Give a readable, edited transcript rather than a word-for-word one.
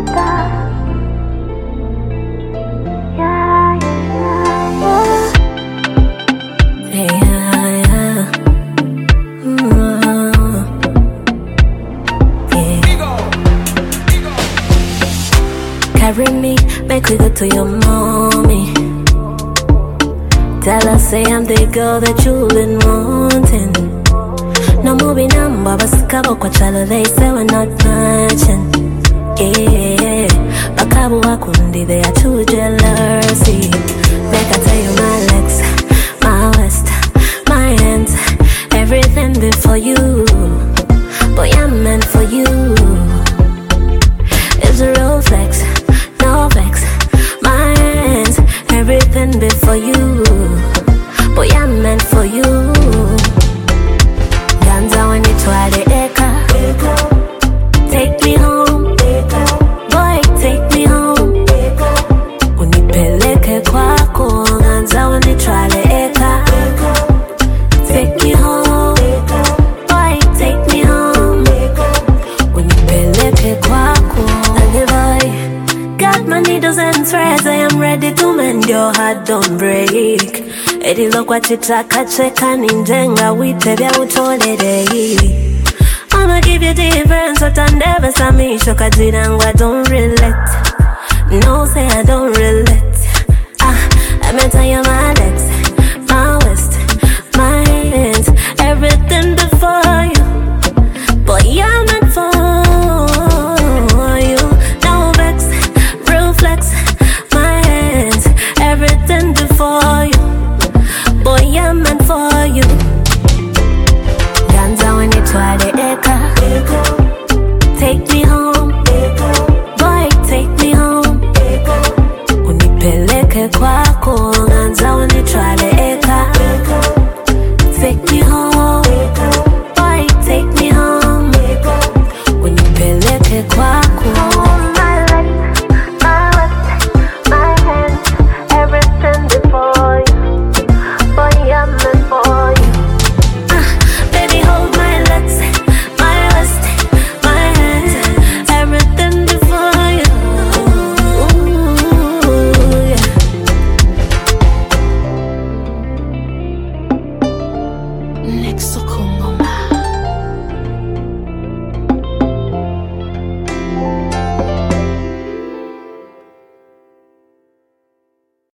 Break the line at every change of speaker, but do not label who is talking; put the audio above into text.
Carry me, make we go to your mommy. Tell her, say I'm the girl that you've been wanting. No moving number, but skabo kwa chalo, they say we're not matching. Yeah, bakabu wakundi, they are too jealousy. Make I tell you my legs, my waist, my hands, everything before you. Boy, I'm meant for you. It's a real flex, no vex. My hands, everything before you. Boy, I'm meant for you. Ganza when you try the echo. Take me home. Boy, take me home. Unipeleke kwako. Ganza when you try the echo. Take me home. Boy, take me home. Unipeleke kwako. And I got my needles and threads, I am ready to mend your heart, don't break. Edilo kwa chitaka cheka ninjenga wite vya utolere. I'ma give you difference, but I never samisho kajirangwa, don't relate. No, say I don't relate.